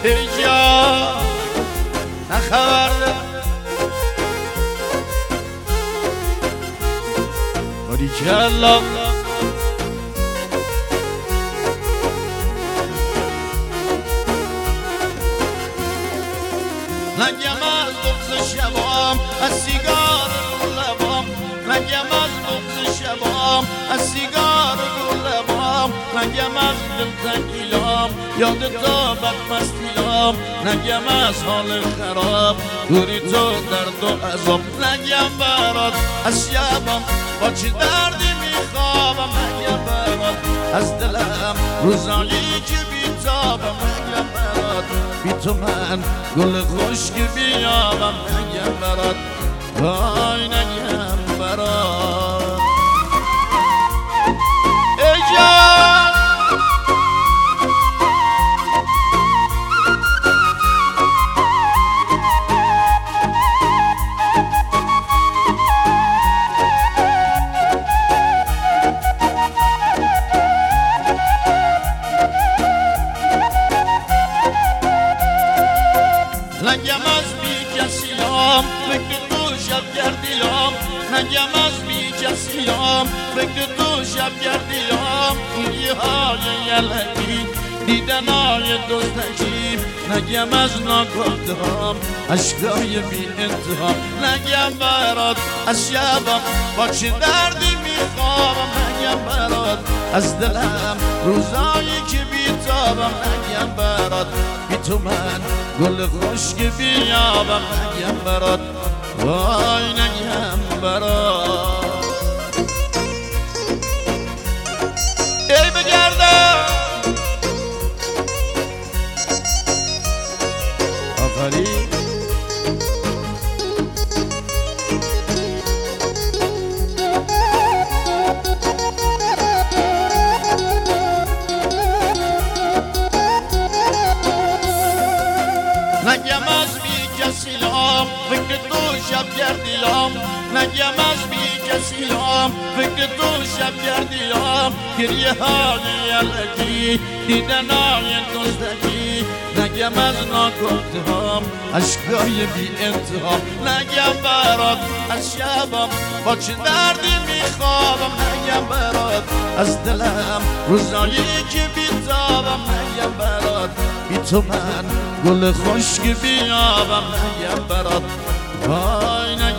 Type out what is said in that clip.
ای جان نخبرده باریکلا رنگم از بغض شبام از سیگار رو لبام رنگم از بغض شبام از سیگار رو لبام رنگم از دلتنگیام یاد تو بدمستیام رنگم از حال خراب دوری تو درد و عذاب رنگم برات از شبام با چه دردی میخوابم رنگم برات از دلم روزایی که بیتابم رنگم برات بی تو من گل خشک بیابم نگم برات وای نگم برات ای جان رنگم از بی کسیام فکر تو شب گردیام رنگم از بی کسیام فکر تو شب گردیام گریه های یلکی دیدن های دزدکی رنگم از ناگفتهام عشقای بی انتهام رنگم برات از شبم با چه دردی میخوابم رنگم برات از دلم روزایی که بیتابم رنگم برات بی تو من گل خشک بیابم نگم برات وای نگم برات ای بگردم آفرین نگم از بی کسیام فکر تو شب گردیام نگم از بی کسیام فکر تو شب گردیام گریه های یلکی دیدن های دزدکی نگم از ناگفتهام عشقای بی انتهام نگم برات از شبم با چه دردی میخوابم نگم برات از دلم روزایی که بیتابم نگم برات بی تو من گل خشک بیابم نگم برات وای